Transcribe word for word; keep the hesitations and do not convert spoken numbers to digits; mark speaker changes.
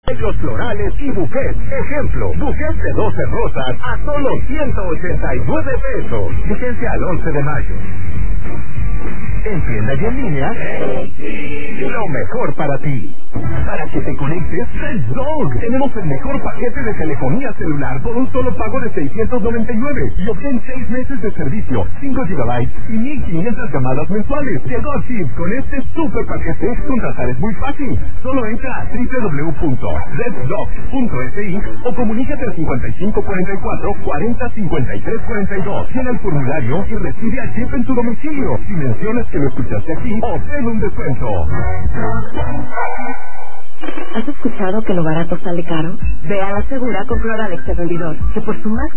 Speaker 1: Los florales y buquet. Ejemplo, buquet de doce rosas a solo ciento ochenta y nueve pesos. Vigencia al once de mayo. En tienda y en línea, lo mejor para ti. Para que te conectes, Red Dog. Tenemos el mejor paquete de telefonía celular por un solo pago de seiscientos noventa y nueve y obtén seis meses de servicio, cinco gigabytes y mil quinientas llamadas mensuales. Llegó Chip con este super paquete. Contratar es muy fácil. Solo entra a doble u doble u doble u punto red dog punto s i o comunícate al cincuenta y cinco cuarenta y cuatro cuarenta cincuenta y tres cuarenta y dos. Llena el formulario y recibe a Chip en tu domicilio. Si mencionas que lo escuchaste aquí, obtén un descuento.
Speaker 2: ¿Has escuchado que lo barato sale caro? Ve a la Segura con Cloralex de vendidor, que por su más